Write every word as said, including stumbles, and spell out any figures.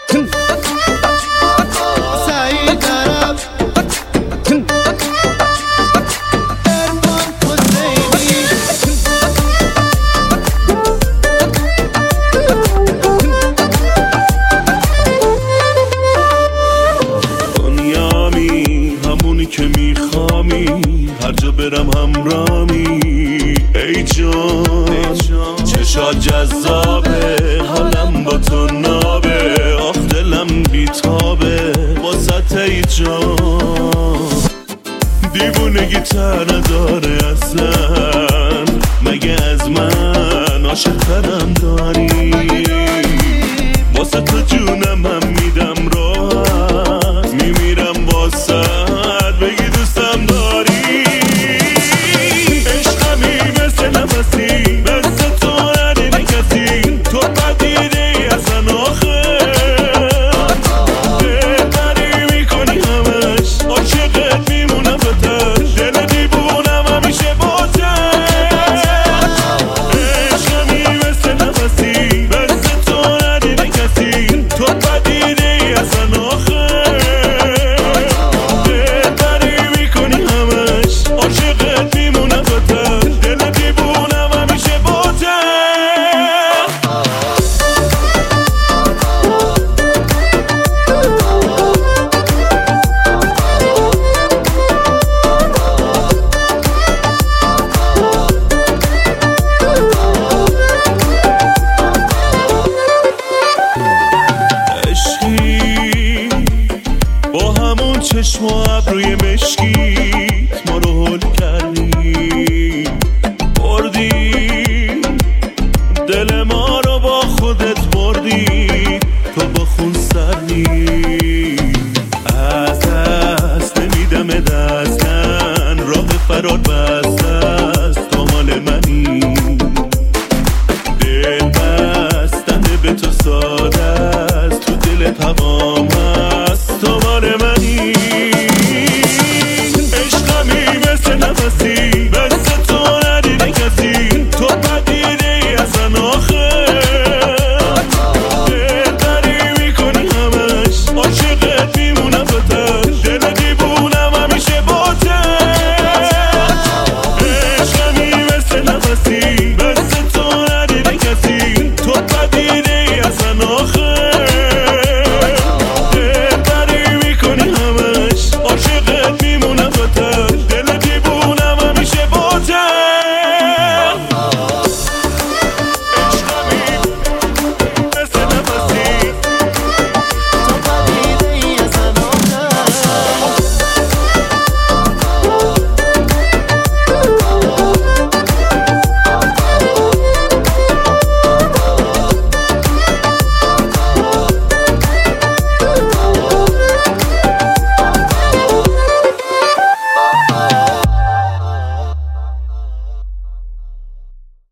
سعید عرب ارمان حسینی دنیامی همونی که میخوامی، هر جا برم همرامی. ای جان چشات جذابه، حالم با تو نابه، آخ دلم بیتابه واسه ای جان. دیوونگی تر نداره اصلا، مگه از من عاشق ترم داری؟ واسه تو جونم هم میدم راحت، میمیرم واسه بگی دوستم داری. عشقمی مثل نفسی، مثل تو ندیده کسی، تو بدیده ای اصلا آخه بهتری میکنی همش، عاشقت میمونم بتر، دل دیوونم همیشه باته. عشقمی مثل نفسی، مثل تو ندیده کسی، تو بدیده ای اصلا آخه بهتری میکنی همش، عاشقت میمونم بتر، دل دیوونم همیشه باته. عشقی با همون چشم و ابروی مشکی،